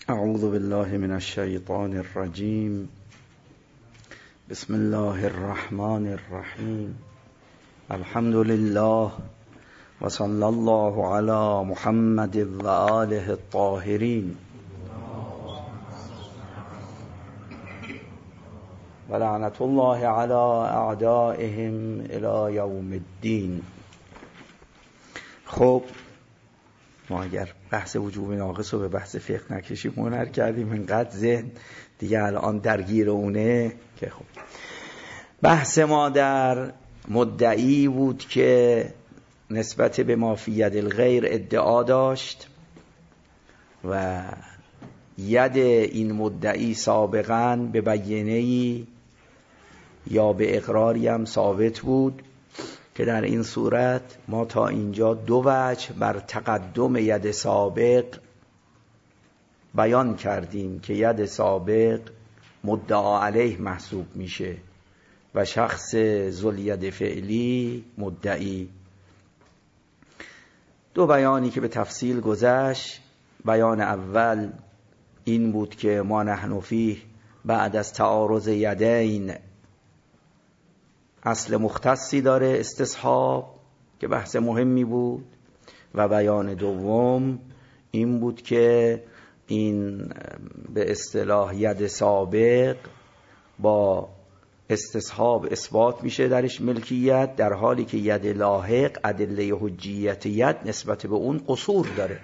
اعوذ بالله من الشیطان الرجیم. بسم الله الرحمن الرحیم. الحمد لله و صلی الله علی محمد و آله الطاهرین و لعنت الله علی اعدائهم الی یوم الدین. خب ما اگر بحث وجوب ناقص رو به بحث فقه نکشیم هنر کردیم، اینقدر ذهن دیگه الان درگیر اونه که خب بحث ما در مدعی بود که نسبت به ما فی ید الغیر ادعا داشت و ید این مدعی سابقاً به بیانه‌ای یا به اقراری هم ثابت بود که در این صورت ما تا اینجا دو وجه بر تقدم ید سابق بیان کردیم که ید سابق مدعا علیه محسوب میشه و شخص ذوالید فعلی مدعی. دو بیانی که به تفصیل گذشت. بیان اول این بود که ما نحن فیه بعد از تعارض یدین اصل مختصی داره، استصحاب، که بحث مهمی بود. و بیان دوم این بود که این به اصطلاح ید سابق با استصحاب اثبات میشه درش ملکیت، در حالی که ید لاحق ادله حجیت ید نسبت به اون قصور داره.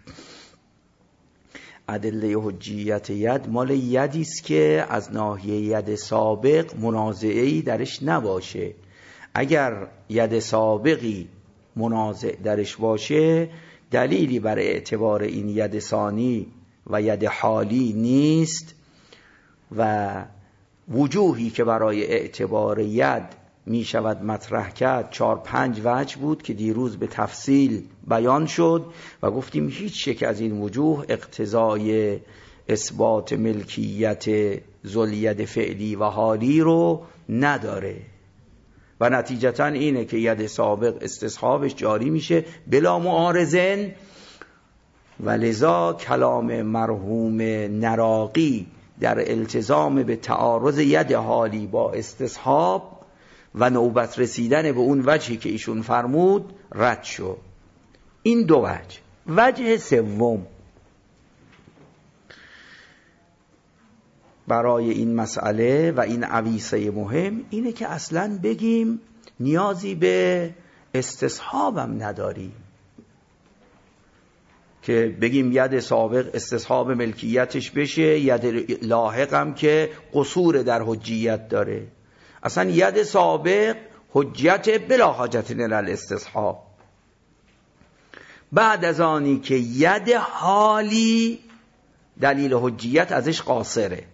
ادله حجیت ید مال یدیست که از ناحیه ید سابق منازعه‌ای درش نباشه. اگر ید سابقی منازع درش باشه دلیلی بر اعتبار این ید ثانی و ید حالی نیست و وجوهی که برای اعتبار ید می شود مطرح کرد 4-5 وجه بود که دیروز به تفصیل بیان شد و گفتیم هیچ یک از این وجوه اقتضای اثبات ملکیت ذوالید فعلی و حالی رو نداره و نتیجتا اینه که ید سابق استصحابش جاری میشه بلا معارضن و لذا کلام مرحوم نراقی در التزام به تعارض ید حالی با استصحاب و نوبت رسیدن به اون وجهی که ایشون فرمود رد شد. این دو وجه. وجه سوم برای این مسئله و این عویصه مهم اینه که اصلاً بگیم نیازی به استصحابم نداریم، که بگیم ید سابق استصحاب ملکیتش بشه، ید لاحقم که قصور در حجیت داره. اصلا ید سابق حجت بلا حاجت الی الاستصحاب. بعد از آنی که ید حالی دلیل حجیت ازش قاصره،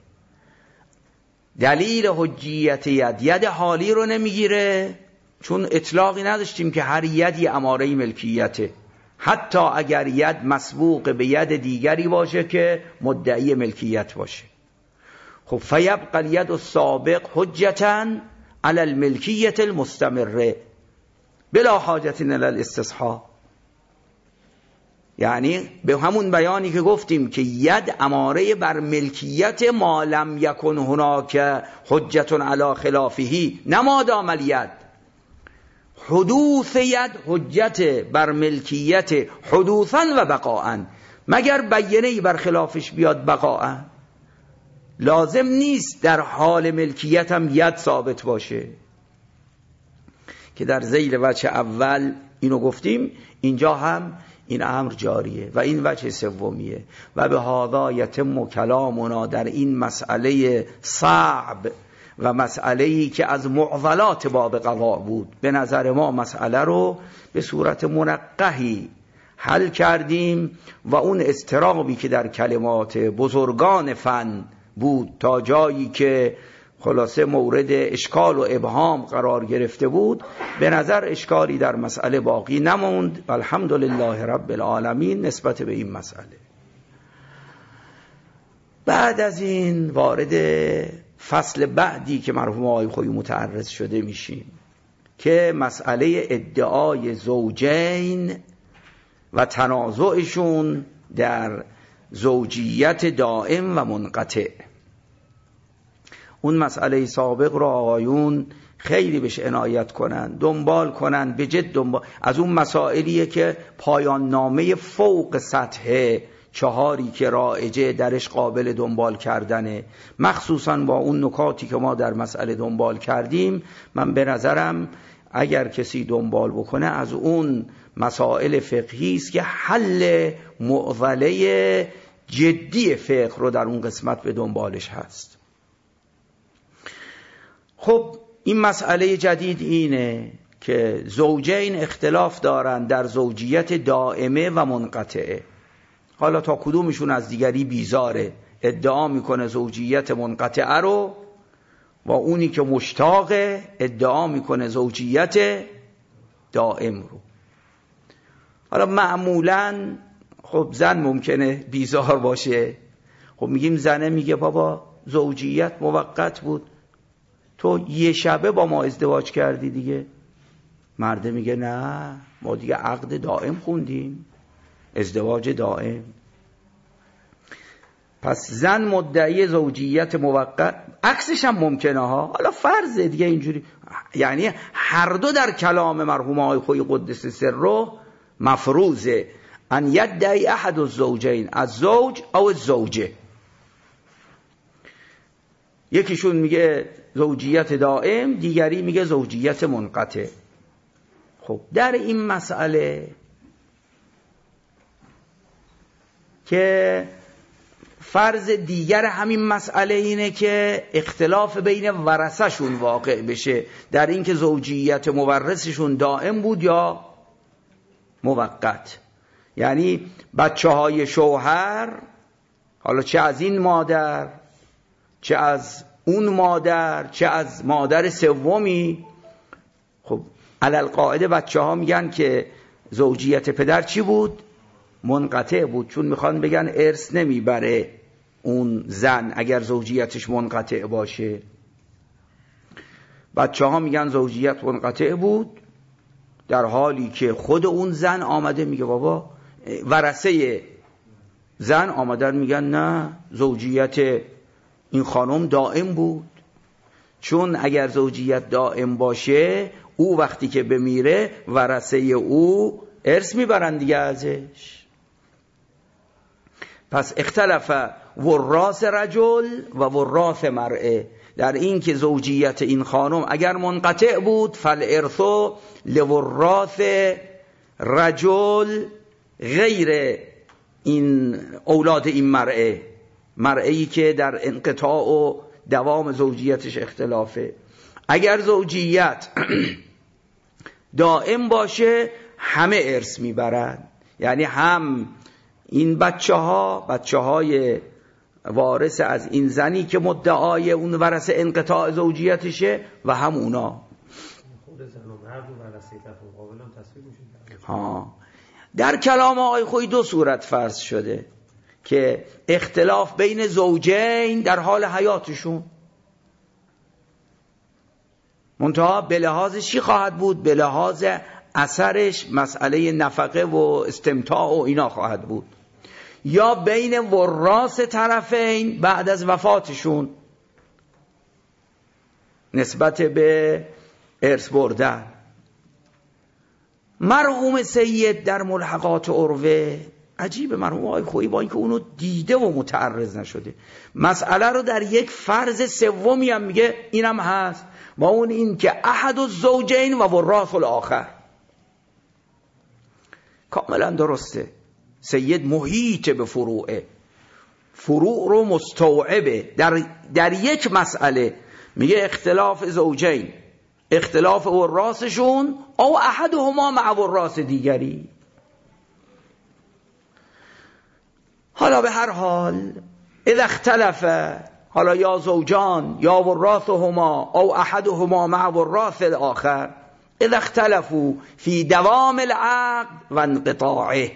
دلیل حجیت ید حالی رو نمیگیره، چون اطلاقی نداشتیم که هر یدی اماره ملکیته، حتی اگر ید مسبوق به ید دیگری باشه که مدعی ملکیت باشه. خب فیبقى الید السابق حجتا علی الملکیت المستمره بلا حاجت الی الاستصحاب. یعنی به همون بیانی که گفتیم که ید اماره بر ملکیت ما لم یکن هناک حجت علی خلافه، نمادام الید، حدوث ید حجت بر ملکیت حدوثا و بقاءا، مگر بیانه‌ای بر خلافش بیاد بقاءا. لازم نیست در حال ملکیت هم ید ثابت باشه، که در ذیل وجه اول اینو گفتیم، اینجا هم این امر جاریه و این وجه سومیه. و به هذا یتم کلامنا در این مسئله صعب و مسئله‌ای که از معضلات باب قضا بود. به نظر ما مسئله رو به صورت منقحی حل کردیم و اون اضطرابی که در کلمات بزرگان فن بود تا جایی که خلاصه مورد اشکال و ابهام قرار گرفته بود، به نظر اشکالی در مسئله باقی نموند. الحمدلله رب العالمین نسبت به این مسئله. بعد از این وارد فصل بعدی که مرحوم آقای خویی متعرض شده میشیم که مسئله ادعای زوجین و تنازعشون در زوجیت دائم و منقطع. اون مسئله سابق رو آقایون خیلی بهش عنایت کنن، دنبال کنن، به جد دنبال. از اون مسائلیه که پایان نامه فوق سطح 4 که رایجه درش قابل دنبال کردنه، مخصوصا با اون نکاتی که ما در مسئله دنبال کردیم. من به نظرم اگر کسی دنبال بکنه از اون مسائل فقهی است که حل معضله جدی فقه رو در اون قسمت به دنبالش هست. خب این مسئله جدید اینه که زوجین اختلاف دارن در زوجیت دائمه و منقطعه. حالا تا کدومشون از دیگری بیزاره، ادعا میکنه زوجیت منقطعه رو، و اونی که مشتاقه ادعا میکنه زوجیت دائم رو. حالا معمولاً خب زن ممکنه بیزار باشه، خب میگیم زنه میگه بابا زوجیت موقت بود، تو یه شبه با ما ازدواج کردی دیگه. مرده میگه نه، ما دیگه عقد دائم خوندیم، ازدواج دائم. پس زن مدعی زوجیت موقت، عکسش هم ممکنه ها. حالا فرض دیگه اینجوری، یعنی هر دو در کلام مرحوم آقای خویی قدس سره مفروضه ان یدعی احد الزوجین، الزوج او الزوجه. یکیشون میگه زوجیت دائم، دیگری میگه زوجیت منقطع. خب در این مسئله که فرض دیگر همین مسئله اینه که اختلاف بین ورثه‌شون واقع بشه در این که زوجیت مورثشون دائم بود یا موقت. یعنی بچه‌های شوهر، حالا چه از این مادر چه از اون مادر چه از مادر سومی، خب علالقاعده بچه‌ها میگن که زوجیت پدر چی بود؟ منقطع بود، چون میخوان بگن ارث نمیبره اون زن اگر زوجیتش منقطع باشه. بچه‌ها میگن زوجیت منقطع بود، در حالی که خود اون زن آمده میگه بابا، ورثه زن آمدن میگن نه، زوجیت این خانم دائم بود، چون اگر زوجیت دائم باشه او وقتی که بمیره ورثه او ارث میبرن دیگه ازش. پس اختلاف وراث رجل و وراث مرأه در این که زوجیت این خانم اگر منقطع بود فالارث لوراث رجل غیر این اولاد این مرأه‌ای که در انقطاع و دوام زوجیتش اختلافه. اگر زوجیت دائم باشه همه ارث میبرن، یعنی هم این بچه‌های وارث از این زنی که مدعای اون ورثه انقطاع زوجیتشه و هم اونا. خود زن و مرد و ورثه طرف مقابل هم تصویب میشه. در کلام آقای خویی 2 صورت فرض شده که اختلاف بین زوجین در حال حیاتشون، منتها به لحاظ چی خواهد بود؟ به لحاظ اثرش مسئله نفقه و استمتاع و اینا خواهد بود، یا بین وراث طرفین بعد از وفاتشون نسبت به ارث بردن. مرحوم سید در ملحقات عروه، عجیبه، مرحوم آقای خویی با اینکه اونو دیده و متعرض نشده مسئله رو در یک فرض سومی هم میگه اینم هست، با اون این که احد الزوجین و وراث الاخر. کاملا درسته، سید محیط به فروعه، فروع رو مستوعبه. در یک مسئله میگه اختلاف زوجین، اختلاف وراسشون او احدهما مع وراث دیگری. حالا به هر حال اذا اختلف، حالا یا زوجان یا وراثهما او احدهما مع وراث الاخر، اذا اختلفوا فی دوام العقد و انقطاعه.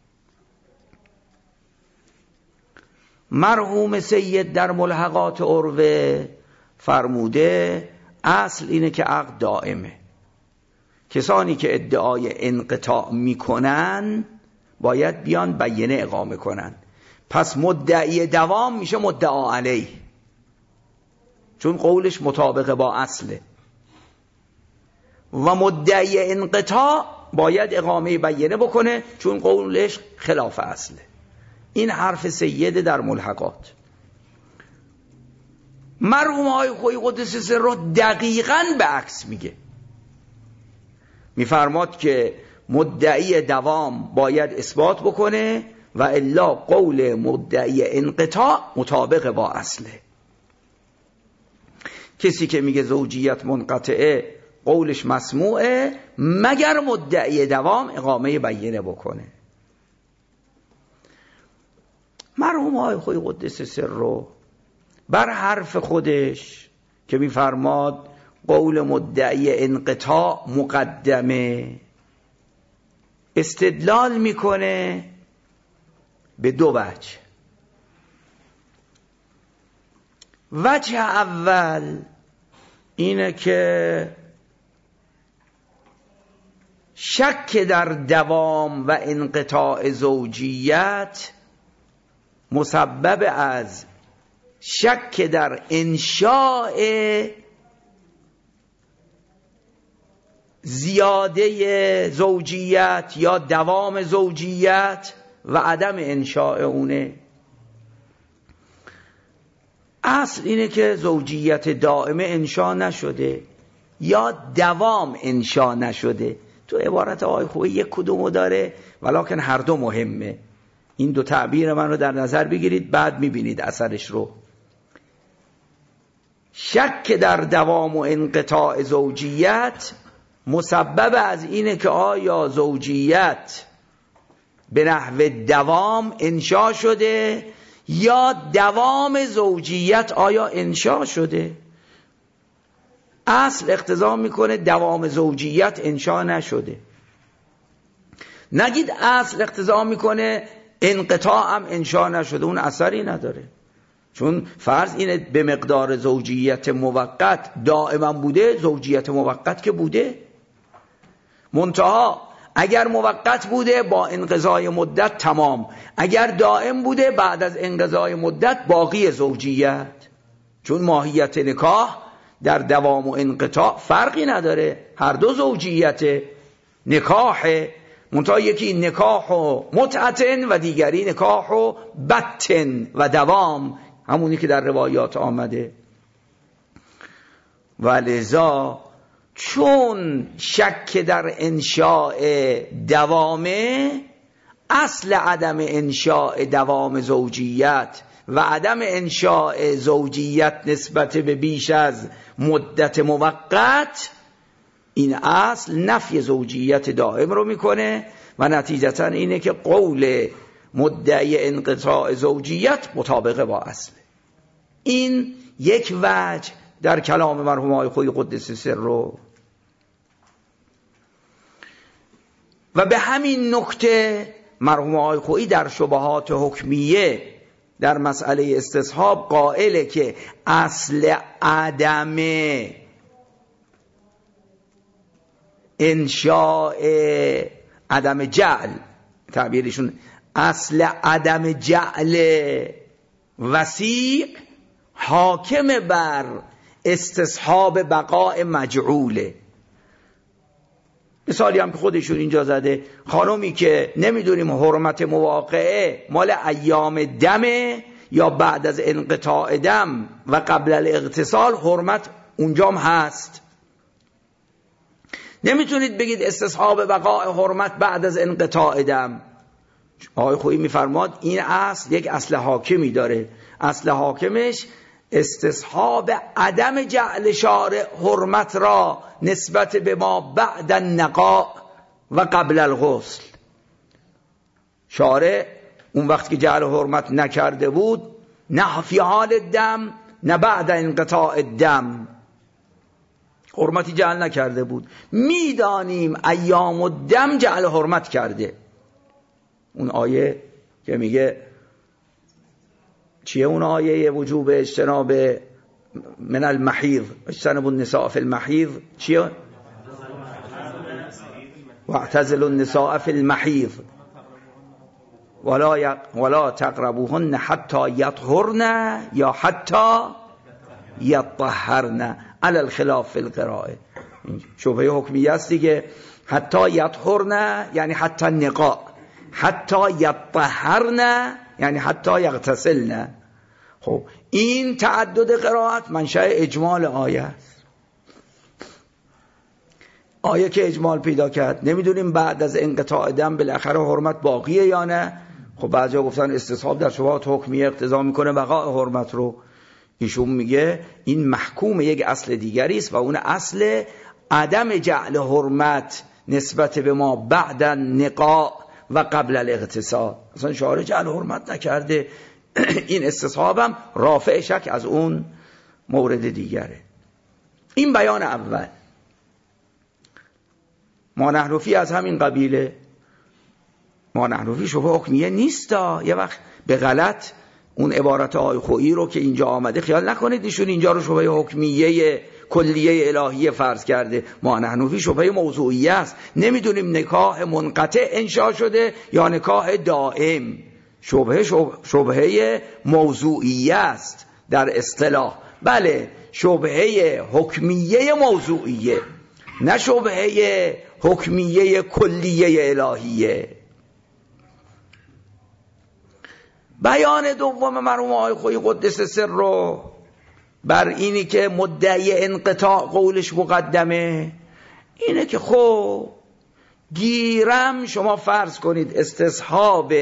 مرحوم سید در ملحقات عروه فرموده اصل اینه که عقد دائمه. کسانی که ادعای انقطاع میکنن باید بیان بینه اقامه کنن. پس مدعی دوام میشه مدعا علیه، چون قولش مطابق با اصله. و مدعی انقطاع باید اقامه بینه بکنه، چون قولش خلاف اصله. این حرف سید در ملحقات. مرحوم آقای خویی قدس سره دقیقاً به عکس میگه، میفرماد که مدعی دوام باید اثبات بکنه و الا قول مدعی انقطاع مطابق با اصله. کسی که میگه زوجیت منقطعه قولش مسموعه مگر مدعی دوام اقامه بینه بکنه. مرحوم آقای خویی قدس سره بر حرف خودش که میفرماد قول مدعی انقطاع مقدمه استدلال میکنه به دو وجه. وجه اول اینه که شک در دوام و انقطاع زوجیت مسبب از شک در انشاء زیاده زوجیت یا دوام زوجیت و عدم انشاء اونه. اصل اینه که زوجیت دائمه انشاء نشده یا دوام انشاء نشده. تو عبارت آقای خویی یک کدومو داره، ولکن هر دو مهمه. این دو تعبیر من رو در نظر بگیرید، بعد میبینید اثرش رو. شک در دوام و انقطاع زوجیت مسبب از اینه که آیا زوجیت به نحو دوام انشاء شده یا دوام زوجیت آیا انشاء شده. اصل اقتضا میکنه دوام زوجیت انشاء نشده. نگید اصل اقتضا میکنه انقطاع هم انشاء نشده، اون اثری نداره. چون فرض اینه به مقدار زوجیت موقت دائما بوده، زوجیت موقت که بوده. منتها اگر موقت بوده با انقضای مدت تمام، اگر دائم بوده بعد از انقضای مدت باقی زوجیت. چون ماهیت نکاح در دوام و انقطاع فرقی نداره، هر دو زوجیت نکاح، منتها یکی نکاح و متعتن و دیگری نکاح و بتن و دوام، همونی که در روایات آمده. ولذا چون شک در انشاء دوامه، اصل عدم انشاء دوام زوجیت و عدم انشاء زوجیت نسبت به بیش از مدت موقت، این اصل نفی زوجیت دائم رو میکنه و نتیجتا اینه که قول مدعی انقطاع زوجیت مطابق با اصله. این یک وجه در کلام مرحوم آقای خویی قدس سره. و به همین نکته مرحوم آقای خویی در شبهات حکمیه در مسئله استصحاب قائله که اصل عدم انشاء عدم جعل، تعبیرشون اصل عدم جعل وسیع حاکم بر استصحاب بقاء مجعوله. مثالی هم که خودشون اینجا زده، خانومی که نمیدونیم حرمت مواقعه مال ایام دمه یا بعد از انقطاع دم و قبل الاغتسال، حرمت اونجام هست. نمیتونید بگید استصحاب بقاء حرمت بعد از انقطاع دم. آقای خویی میفرماد این اصل یک اصل حاکمی داره، اصل حاکمش استصحاب عدم جعل شارع حرمت را نسبت به ما بعد النقاء و قبل الغسل. شارع اون وقت که جعل حرمت نکرده بود، نه فی حال دم نه بعد انقطاع دم، حرمتی جعل نکرده بود. میدانیم ایام الدم جعل حرمت کرده. اون آیه که میگه چیه اون آیه وجوب اجتناب من المحیض، اجتنبوا النساء فی المحیض، چیه؟ واعتزلوا النساء فی المحیض. ولا تقربوهن حتی یطهرن یا حتی یطهرن علی الخلاف فی القراءه. شبهه حکمیه است دیگه. حتی یطهرن یعنی حتی نقاء، حتی یطهرن یعنی حتی یغتسلن. خب این تعدد قرائت منشأ اجمال آیه است. آیه که اجمال پیدا کرد، نمیدونیم بعد از انقطاع دم بالاخره حرمت باقیه یا نه. خب بعضیا گفتن استصحاب در شبهات حکمیه اقتضا میکنه بقاء حرمت رو. ایشون میگه این محکوم یک اصل دیگری است و اون اصل عدم جعل حرمت نسبت به ما بعد النقاء و قبل الاغتسال. اصلا شارع جعل حرمت نکرده. این استصحابم رافع شک از اون مورد دیگره. این بیان اول. ما نحن فی از همین قبیله. ما نحن فی شبه حکمیه نیستا. یه وقت به غلط اون عبارت آی خویی رو که اینجا آمده خیال نکنید ایشون اینجا رو شبه حکمیه کلیه الهیه فرض کرده. ما نحن فی شبه موضوعیه است. نمیدونیم نکاح منقطع انشا شده یا نکاح دائم. شبهه موضوعیه است در اصطلاح. بله شبهه حکمیه موضوعیه، نه شبهه حکمیه کلیه الهیه. بیان دوم مرحوم آقای خویی قدس سر رو بر اینی که مدعی انقطاع قولش مقدمه اینه که خب گیرم شما فرض کنید استصحاب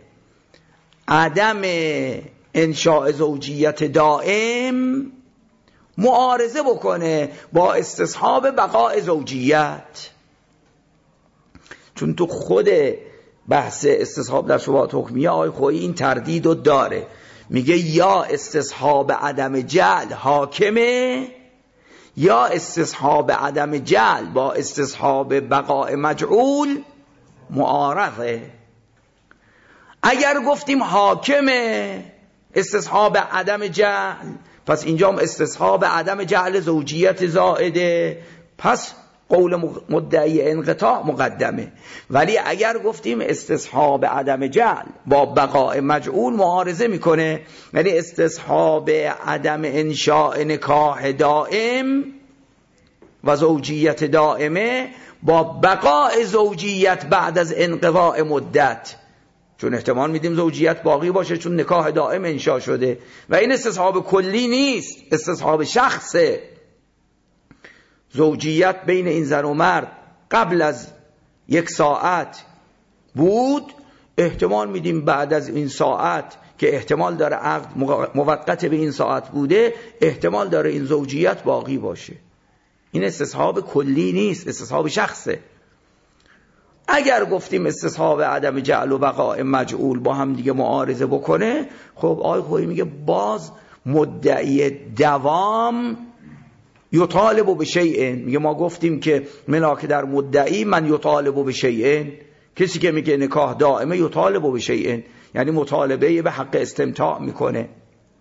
عدم انشاء زوجیت دائم معارضه بکنه با استصحاب بقاء زوجیت. چون تو خود بحث استصحاب در شبهات حکمیه آقای خویی این تردید رو داره. میگه یا استصحاب عدم جعل حاکمه یا استصحاب عدم جعل با استصحاب بقاء مجعول معارضه. اگر گفتیم حاکمه استصحاب عدم جعل، پس اینجا هم استصحاب عدم جعل زوجیت زائده، پس قول مدعی انقطاع مقدمه. ولی اگر گفتیم استصحاب عدم جعل با بقاء مجعول معارضه میکنه، یعنی استصحاب عدم انشاء نکاح دائم و زوجیت دائمه با بقاء زوجیت بعد از انقضاء مدت، چون احتمال میدیم زوجیت باقی باشه چون نکاح دائم انشاء شده. و این استصحاب کلی نیست، استصحاب شخصه. زوجیت بین این زن و مرد قبل از 1 ساعت بود، احتمال میدیم بعد از این ساعت که احتمال داره عقد موقت به این ساعت بوده، احتمال داره این زوجیت باقی باشه. این استصحاب کلی نیست، استصحاب شخصه. اگر گفتیم استصحاب عدم جعل و بقاء مجعول با هم دیگه معارضه بکنه، خب آقای خویی میگه باز مدعی دوام یطالب بشیء. میگه ما گفتیم که ملاک در مدعی من یطالب بشیء، کسی که میگه نکاح دائمه یطالب بشیء یعنی مطالبه به حق استمتاع میکنه.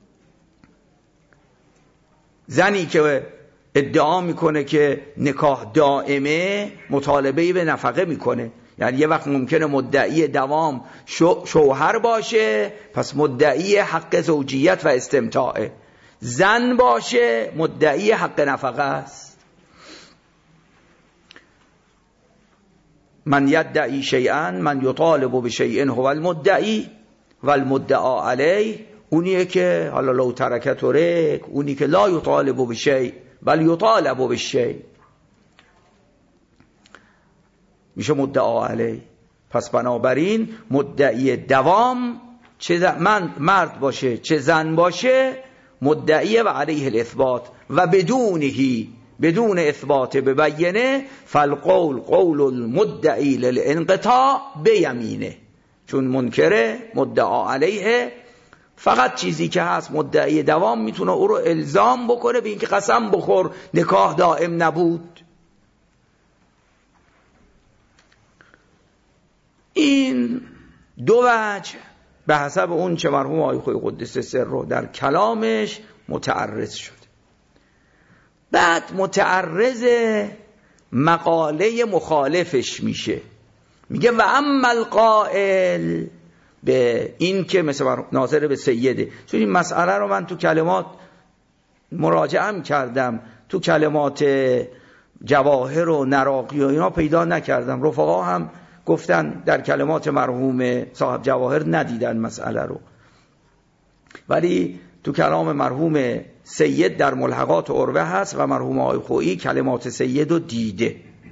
زنی که ادعا میکنه که نکاح دائمه مطالبه به نفقه میکنه، یعنی یه وقت ممکنه مدعی دوام شوهر باشه، پس مدعی حق زوجیت و استمتاعه. زن باشه مدعی حق نفقه است. من یدعی شیئا من یطالب بشیء هو المدعی و المدعا علیه. اونیه که حالا لو ترک ترک، اونی که لا یطالب بشیء بل یطالب بشیء میشه مدعا علیه. پس بنابراین مدعی دوام چه مرد باشه چه زن باشه مدعی و علیه الاثبات و بدون اثبات ببینه فالقول قول المدعی للانقطاع بیمینه. چون منکره مدعا علیه، فقط چیزی که هست مدعی دوام میتونه او رو الزام بکنه به اینکه قسم بخور نکاح دائم نبود. این دو وجه به حسب اون چه مرحوم آقای خویی قدس سر رو در کلامش متعرض شد. بعد متعرض مقاله مخالفش میشه، میگه و اما القائل به این که مثل ناظر به سیده. چون این مسئله رو من تو کلمات مراجعه کردم، تو کلمات جواهر و نراقی و اینا پیدا نکردم. رفقا هم گفتن در کلمات مرحوم صاحب جواهر ندیدن مسئله رو، ولی تو کلام مرحوم سید در ملحقات عروه هست و مرحوم آقای خویی کلمات سید رو دیده.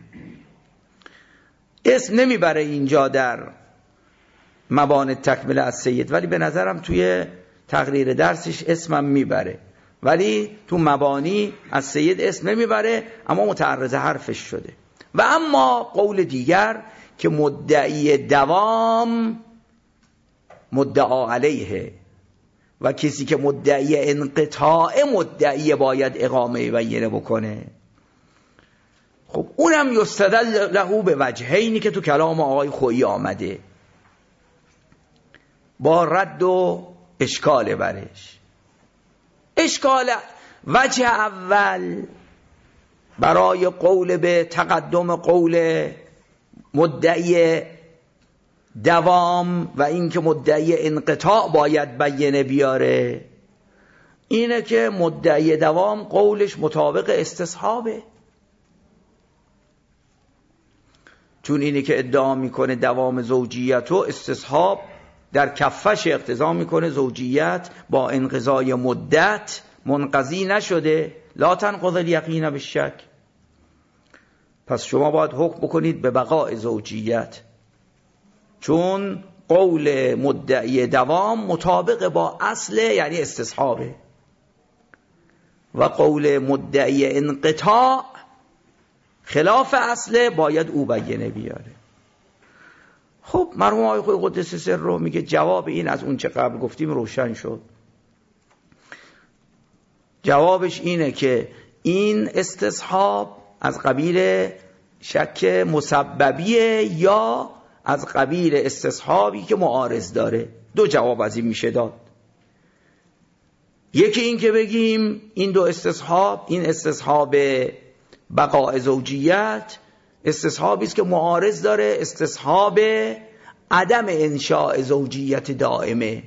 اسم نمیبره اینجا در مبانی تکمله از سید، ولی به نظرم توی تقریر درسش اسمم میبره، ولی تو مبانی از سید اسم نمیبره، اما متعرض حرفش شده. و اما قول دیگر که مدعی دوام مدعا علیه و کسی که مدعی انقطاع مدعی باید اقامه بینه بکنه. خب اونم یستدل له به وجهینی که تو کلام آقای خویی آمده با رد و اشکال برش. اشکال وجه اول برای قول به تقدم قول مدعی دوام و اینکه مدعی انقطاع باید بینه بیاره اینه که مدعی دوام قولش مطابق استصحابه، چون اینه که ادعا میکنه دوام زوجیت و استصحاب در کفش اقتضا میکنه زوجیت با انقضای مدت منقضی نشده. لا تنقض الیقین بالشک. پس شما باید حکم بکنید به بقاء زوجیت، چون قول مدعی دوام مطابق با اصل یعنی استصحابه و قول مدعی انقطاع خلاف اصل باید او بینه بیاره. خب مرحوم آقای خویی قدس سر رو میگه جواب این از اون چه قبل گفتیم روشن شد. جوابش اینه که این استصحاب از قبیل شک مسببیه یا از قبیل استصحابی که معارض داره. دو جواب از این میشه داد. یکی این که بگیم این دو استصحاب، این استصحاب بقاء زوجیت استصحابی است که معارض داره استصحاب عدم انشاء زوجیت دائمه.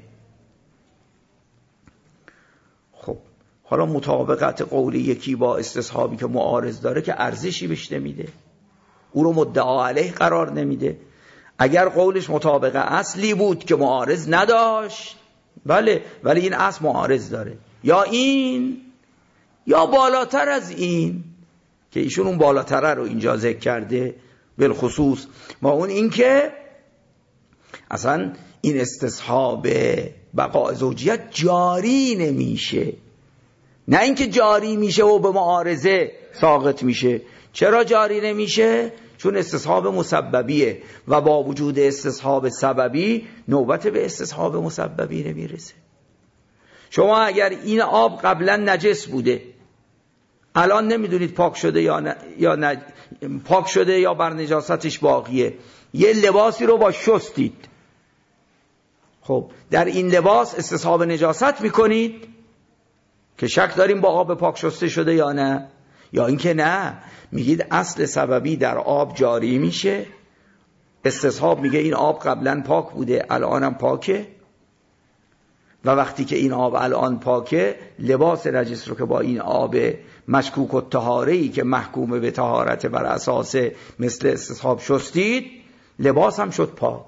خب حالا مطابقت قولی یکی با استصحابی که معارض داره که ارزشی بهش نمیده، او رو مدعا علیه قرار نمیده. اگر قولش مطابق اصلی بود که معارض نداشت، بله، ولی این اصل معارض داره، یا این یا بالاتر از این که ایشون اون بالاتره رو اینجا ذکر کرده بالخصوص، ما اون این که اصلا این استصحاب بقاء زوجیت جاری نمیشه، نه اینکه جاری میشه و به معارضه ساقط میشه. چرا جاری نمیشه؟ چون استصحاب مسببیه و با وجود استصحاب سببی نوبت به استصحاب مسببی نمیرسه. شما اگر این آب قبلا نجس بوده الان نمیدونید پاک شده یا نه پاک شده یا بر نجاستش باقیه، یه لباسی رو با شستید، خب در این لباس استصحاب نجاست میکنید که شک داریم با آب پاک شسته شده یا نه، یا اینکه نه میگید اصل سببی در آب جاری میشه، استصحاب میگه این آب قبلا پاک بوده الانم پاکه و وقتی که این آب الان پاکه لباس نجس رو که با این آب مشکوک و طهاره‌ای که محکوم به طهارت بر اساس مثل استصحاب شستید لباس هم شد پاک.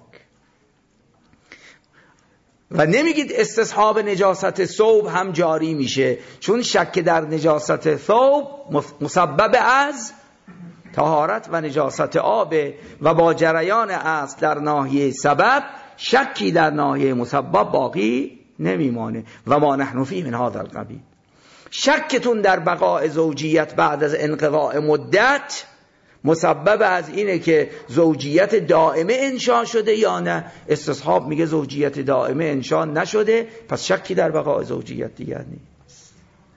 و نمیگید استصحاب نجاست ثوب هم جاری میشه، چون شک در نجاست ثوب مسبب از طهارت و نجاست آب و با جریان اصل در ناحیه سبب شکی در ناحیه مسبب باقی نمیمانه. و ما نحن فی من هذا القبیل. شکتون در بقاء زوجیت بعد از انقضاء مدت مسبب از اینه که زوجیت دائمه انشاء شده یا نه. استصحاب میگه زوجیت دائمه انشاء نشده، پس شکی در بقاء زوجیت دیگر نیست.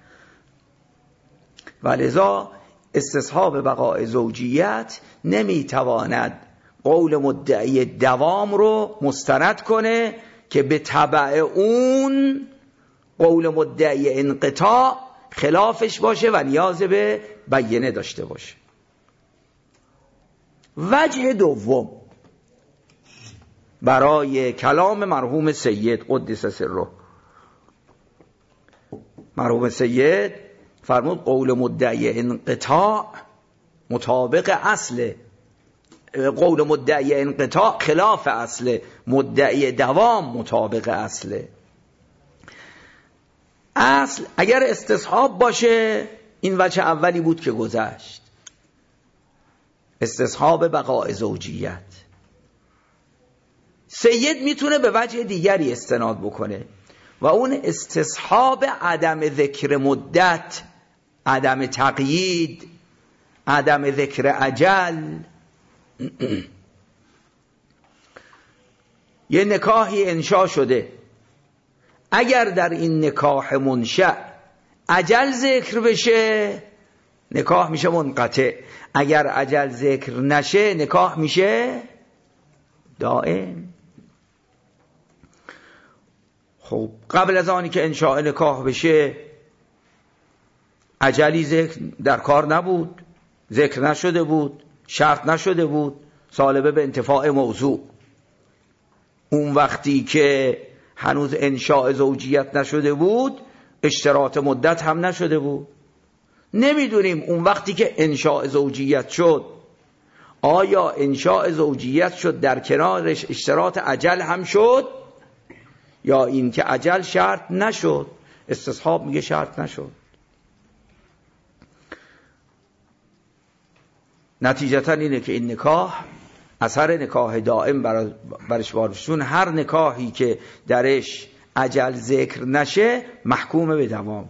ولذا استصحاب بقاء زوجیت نمیتواند قول مدعی دوام رو مستند کنه که به تبع اون قول مدعی انقطاع خلافش باشه و نیاز به بینه داشته باشه. وجه دوم، برای کلام مرحوم سید قدس سره. مرحوم سید فرمود قول مدعی انقطاع مطابق اصله، قول مدعی انقطاع خلاف اصله، مدعی دوام مطابق اصله. اصل اگر استصحاب باشه، این وجه اولی بود که گذشت، استصحاب بقاء زوجیت. سید میتونه به وجه دیگری استناد بکنه و اون استصحاب عدم ذکر مدت، عدم تقیید، عدم ذکر اجل. یه نکاحی انشا شده، اگر در این نکاح منشأ اجل ذکر بشه نکاح میشه منقطع، اگر اجل ذکر نشه نکاح میشه دائم. خب قبل از آنی که انشاء نکاح بشه اجلی ذکر در کار نبود، ذکر نشده بود، شرط نشده بود، سالبه به انتفاع موضوع. اون وقتی که هنوز انشاء زوجیت نشده بود اشتراط مدت هم نشده بود. نمیدونیم اون وقتی که انشاء زوجیت شد آیا انشاء زوجیت شد در کنارش اشتراط اجل هم شد یا این که اجل شرط نشد. استصحاب میگه شرط نشد. نتیجتا اینه که این نکاح اثر نکاح دائم برش وارشون، هر نکاحی که درش اجل ذکر نشه محکوم به دوامه.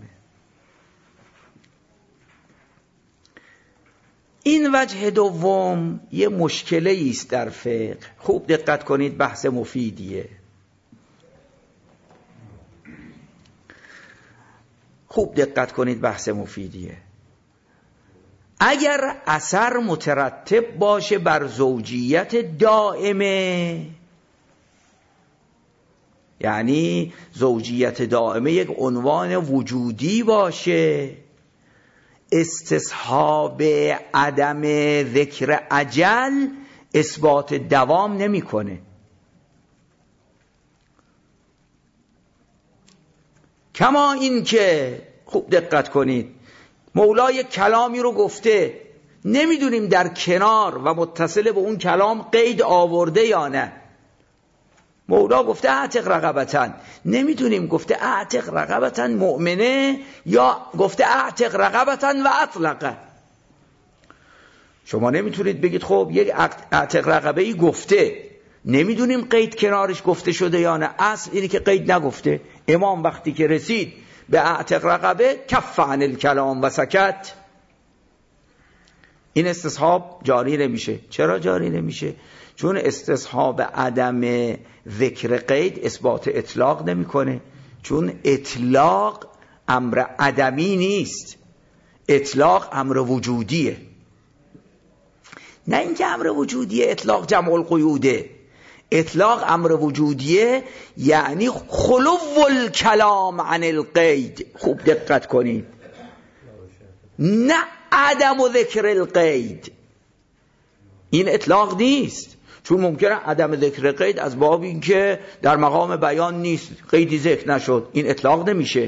این وجه دوم یه مشکلی است در فقه. خوب دقت کنید، بحث مفیدیه. خوب دقت کنید، بحث مفیدیه. اگر اثر مترتب باشه بر زوجیت دائمه، یعنی زوجیت دائمه یک عنوان وجودی باشه، استصحاب عدم ذکر اجل اثبات دوام نمیکنه. کما این که خوب دقت کنید، مولای کلامی رو گفته، نمیدونیم در کنار و متصل به اون کلام قید آورده یا نه. مولا گفته اعتق رقبتن، نمیدونیم گفته اعتق رقبتن مؤمنه یا گفته اعتق رقبتن و اطلقه. شما نمیتونید بگید خب یک اعتق رقبه‌ای گفته، نمیدونیم قید کنارش گفته شده یا نه. اصل اینه که قید نگفته. امام وقتی که رسید به اعتق رقبه کف عن الکلام و سکت، این استصحاب جاری نمیشه. چرا جاری نمیشه؟ چون استصحاب عدم ذکر قید اثبات اطلاق نمیکنه. چون اطلاق امر عدمی نیست، اطلاق امر وجودیه. نه اینکه امر وجودیه اطلاق جمع القیوده، اطلاق امر وجودیه یعنی خلو الکلام عن القید. خوب دقت کنید، نه عدم و ذکر القید. این اطلاق نیست، چون ممکنه عدم ذکر قید از باب این که در مقام بیان نیست، قیدی ذکر نشد، این اطلاق نمیشه.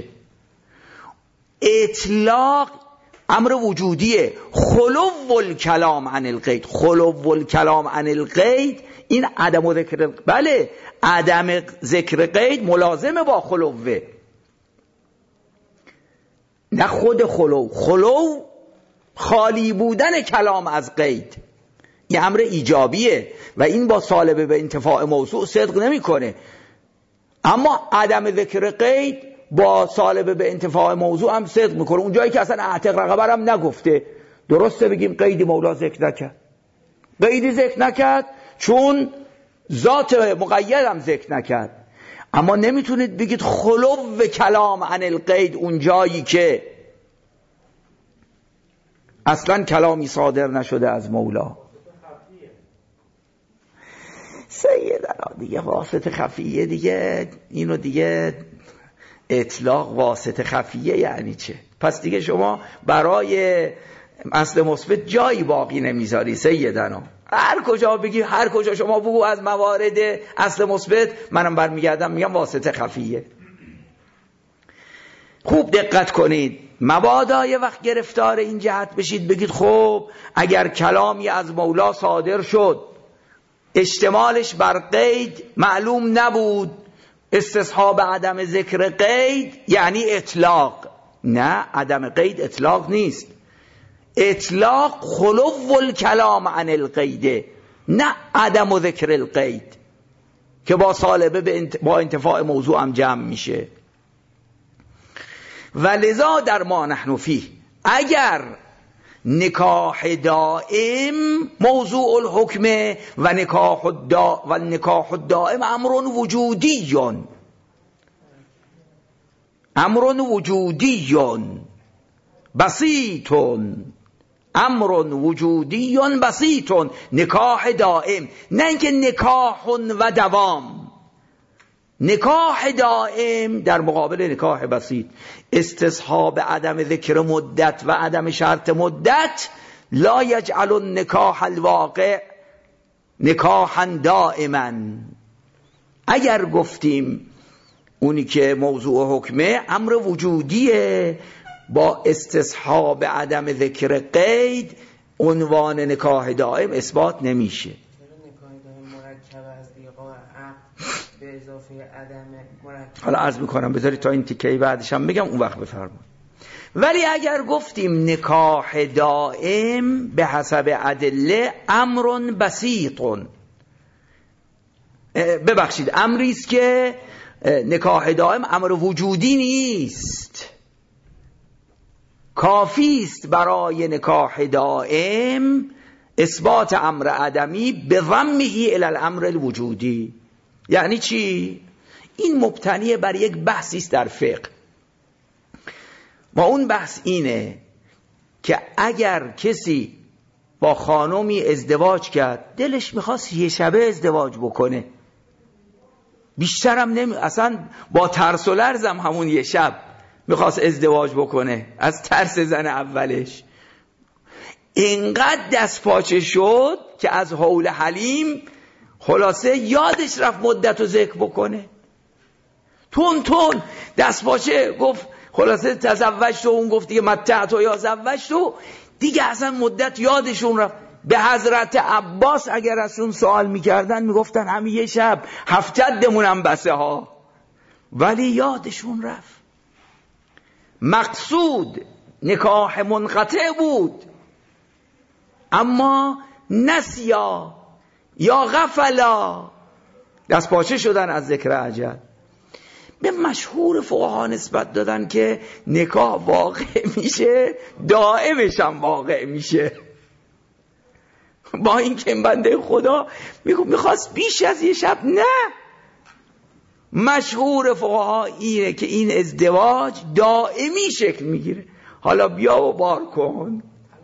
اطلاق امر وجودیه، خلو الکلام عن القید. خلو الکلام عن القید این عدم ذکر، بله عدم ذکر قید ملازمه با خلوه، نه خود خلو. خلو خالی بودن کلام از قید، این امر ایجابیه و این با سالبه به انتفاع موضوع صدق نمیکنه. اما عدم ذکر قید با سالبه به انتفاع موضوع هم صدق میکنه. اونجایی که اصلا اعتق رقبه هم نگفته، درسته بگیم قیدی مولا ذکر نکرد، قیدی ذکر نکرد چون ذات مقید هم ذکر نکرد. اما نمیتونید بگید خلو کلام عن القید اونجایی که اصلا کلامی صادر نشده از مولا. سیدنا دیگه واسطه خفیه، دیگه اینو دیگه اطلاق واسطه خفیه یعنی چه؟ پس دیگه شما برای اصل مثبت جایی باقی نمیذاری سیدنا. هر کجا بگی، هر کجا شما بگو از موارد اصل مثبت، منم برمیگردم میگم واسطه خفیه. خوب دقت کنید، مبادا یه وقت گرفتار این جهت بشید بگید خب اگر کلامی از مولا صادر شد اشتمالش بر قید معلوم نبود، استصحاب عدم ذکر قید یعنی اطلاق. نه، عدم قید اطلاق نیست. اطلاق خلو الکلام عن القید، نه عدم ذکر القید که با صالبه با انتفاع موضوع هم جمع میشه. ولذا در ما نحن فیه، اگر نکاح دائم موضوع الحکم و نکاح الدائم امر وجودی، امر وجودی بسیط، امر وجودی بسیط، نکاح دائم، نه اینکه نکاح و دوام. نکاح دائم در مقابل نکاح بسیط، استصحاب عدم ذکر مدت و عدم شرط مدت لا یجعل النکاح الواقع نکاحا دائما. اگر گفتیم اونی که موضوع حکمه امر وجودیه، با استصحاب عدم ذکر قید عنوان نکاح دائم اثبات نمیشه. به اضافه عدم مرکب. حالا عرض میکنم بذارید تا این تیکه بعدش هم بگم اون وقت بفرمایید. ولی اگر گفتیم نکاح دائم به حسب ادله امر بسیط، ببخشید امری است که نکاح دائم امر وجودی نیست، کافی است برای نکاح دائم اثبات امر عدمی به ضمه الی الامر الوجودی. یعنی چی؟ این مبتنی بر یک بحثی است در فقه، و اون بحث اینه که اگر کسی با خانمی ازدواج کرد، دلش میخواست یه شبه ازدواج بکنه، بیشترم اصلا با ترس و لرزم همون یه شب میخواست ازدواج بکنه از ترس زن اولش، اینقدر دست پاچه شد که از حول حلیم خلاصه یادش رفت مدت رو ذکر بکنه، تون دست پاچه گفت خلاصه تزوجت و اون گفت دیگه متعت و یا زوجت و دیگه اصلا مدت یادشون رفت. به حضرت عباس اگر ازشون سوال میکردن میگفتن همین یه شب 7 دمونم بسه ها، ولی یادشون رفت. مقصود نکاح منقطع بود اما نسیا یا غفلا، دست پاچه شدن از ذکر اجل. به مشهور فقها نسبت دادن که نکاح واقع میشه دائمش هم واقع میشه، با این که بنده خدا میخواست بیش از یه شب. نه، مشهور فقها اینه که این ازدواج دائمی شکل میگیره. حالا بیا و بار کن.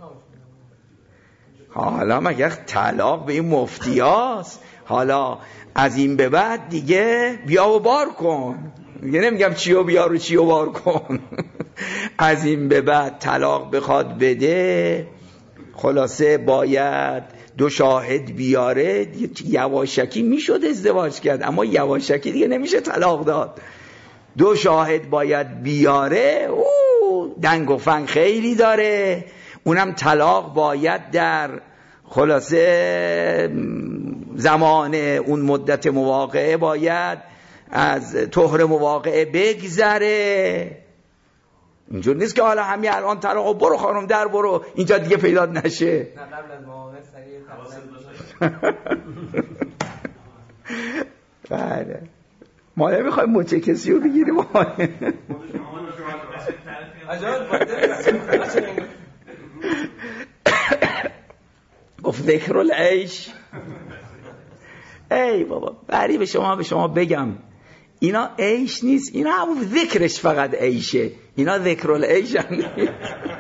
حالا مگر طلاق به این مفتیاست؟ حالا از این به بعد دیگه بیا و بار کن، دیگه نمیگم چی و بیا رو چی و بار کن. از این به بعد طلاق بخواد بده خلاصه باید 2 شاهد بیاره. یواشکی میشد ازدواج کرد اما یواشکی دیگه نمیشه طلاق داد. 2 شاهد باید بیاره، دنگ و فنگ خیلی داره. اونم طلاق باید در خلاصه زمان اون مدت مواقعه باید از طهر مواقعه بگذره. اینجور نیست که حالا همین الان طلاق برو خانم در برو اینجا دیگه پیدا نشه. نه، قبل از مواقع سریع بله، ما نمیخوایم مچه کسی رو بگیریم. گفت ذکر العیش. ای بابا بری به شما بگم اینا عیش نیست، اینا همون ذکرش فقط عیشه، اینا ذکر العیش هم نیست.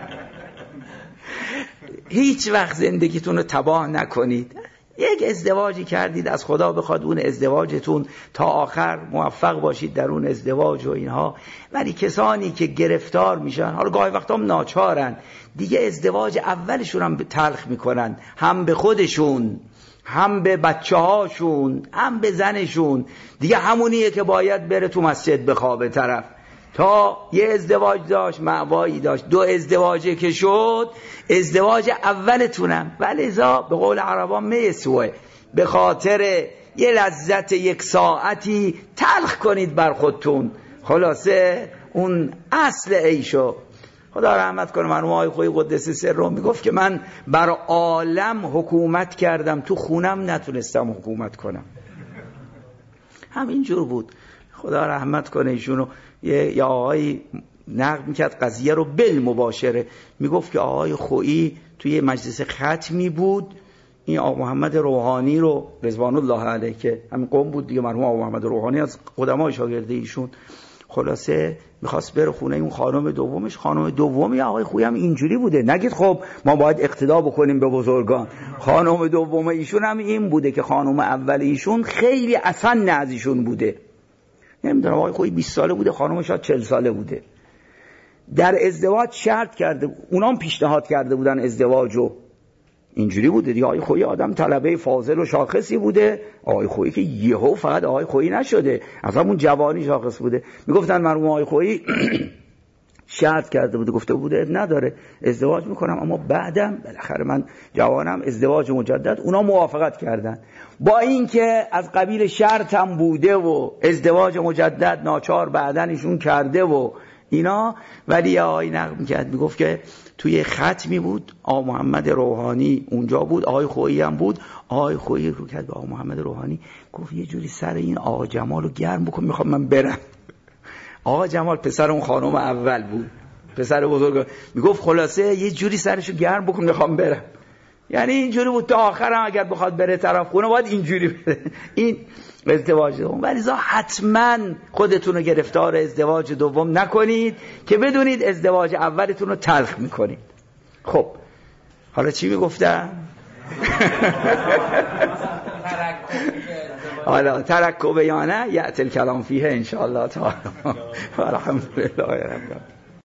هیچ وقت زندگیتون رو تباه نکنید. یک ازدواجی کردید از خدا بخواد اون ازدواجتون تا آخر موفق باشید در اون ازدواج و اینها. ولی کسانی که گرفتار میشن، حالا گاهی وقتا هم ناچارن دیگه، ازدواج اولشون هم تلخ میکنن، هم به خودشون هم به بچه هاشون هم به زنشون، دیگه همونیه که باید بره تو مسجد بخوابه طرف. تا یه ازدواج داشت، معوایی داشت، 2 ازدواجه که شد، ازدواج اولتونم ولذا به قول عربان میسوه، به خاطر یه لذت 1 ساعتی تلخ کنید بر خودتون. خلاصه اون اصل عیشو. خدا رحمت کنه مرحوم آقای خویی قدس سره میگفت که من بر عالم حکومت کردم، تو خونم نتونستم حکومت کنم. همینجور بود. خدا رحمت کنه ایشونو. یه آقای نقل میکرد قضیه رو بالمباشره، میگفت که آقای خویی توی مجلس ختمی بود، این آقا محمد روحانی رو رضوان الله علیه که همین قوم بود دیگه، مرحوم آقا محمد روحانی از قدمای شاگرده ایشون، خلاصه میخواست بره خونه اون خانم دومش. خانم دومی آقای خویی هم اینجوری بوده، نگید خب ما باید اقتدا بکنیم به بزرگان. خانم دوم ایشون هم این بوده که خانم اول ایشون خیلی اصلا از ایشون بوده. نمیدونم آقای خویی 20 ساله بوده، خانم شاید 40 ساله بوده. در ازدواج شرط کرده، اونام پیشنهاد کرده بودن ازدواجو، اینجوری بوده دیگه. آقای خویی آدم طلبه فاضل و شاخصی بوده، آقای خویی که یهو فقط آقای خویی نشده، اصلا اون جوانی شاخص بوده. میگفتن مرحوم آقای خویی شرط کرده بوده، گفته بوده نداره ازدواج میکنم، اما بعدم بالاخره من جوانم ازدواج مجدد. اونا موافقت کردن، با اینکه از قبیل شرط هم بوده و ازدواج مجدد ناچار بعدن ایشون کرده و اینا، ولی آقای نقل میکرد میگفت که توی ختمی بود، آقا محمد روحانی اونجا بود، آقای خویی هم بود. آقای خویی رو کرد به آقا محمد روحانی گفت یه جوری سر این آقا جمال رو گرم بکن، میخوام من برم. آقا جمال پسر اون خانم اول بود، پسر بزرگ، میگفت خلاصه یه جوری سرشو گرم بکن میخوام برم. یعنی اینجوری بود تا آخرم اگر بخواد بره طرف خونه باید اینجوری بره. این ازدواج دوم. ولی حتما خودتون رو گرفتار ازدواج دوم نکنید که بدونید ازدواج اولتون رو تلخ میکنید. خب حالا چی میگفتم؟ حالا ترکب یا نه یأتی الکلام فیه ان شاء الله تعالی. الحمدلله رب العالمین.